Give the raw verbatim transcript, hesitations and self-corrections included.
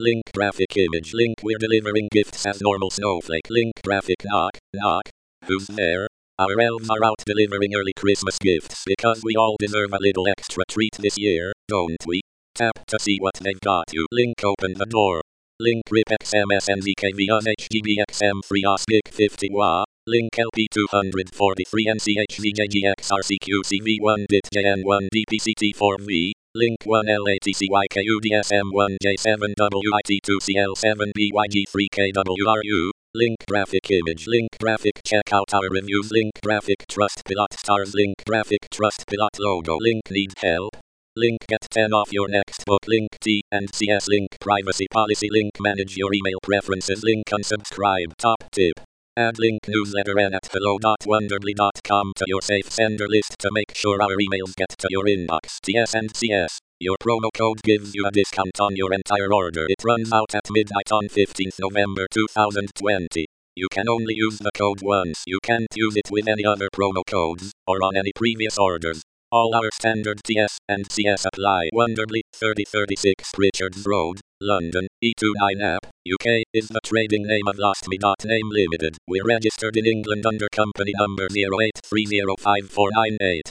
Link graphic image. Link we're delivering gifts as normal snowflake. Link graphic knock, knock. Who's there? Our elves are out delivering early Christmas gifts because we all deserve a little extra treat this year, don't we? Tap to see what they've got you. Link open the door. Link rip X M S N Z K V S H G B X M three A S G I fifty W A. Link L P two forty-three N C H V J G X R C Q C V one D I T J N one D P C T four V. Link one L A T C Y K U D S M one J seven W I T two C L seven B Y G three K W R U. Link graphic image. Link graphic check out our reviews. Link graphic Trustpilot stars. Link graphic Trustpilot logo. Link needs help. Link get ten off your next book. Link T and C S. Link privacy policy. Link manage your email preferences. Link unsubscribe. Top tip. Add link newsletter n at hello dot wonderbly dot com to your safe sender list to make sure our emails get to your inbox. T S and C S. Your promo code gives you a discount on your entire order. It runs out at midnight on fifteenth November two thousand twenty. You can only use the code once. You can't use it with any other promo codes or on any previous orders. All our standard T S and C S apply. Wonderbly, thirty thirty-six Richards Road, London, E twenty-nine app, U K, is the trading name of Lost Me. Name Limited. We're registered in England under company number zero eight three zero five four nine eight.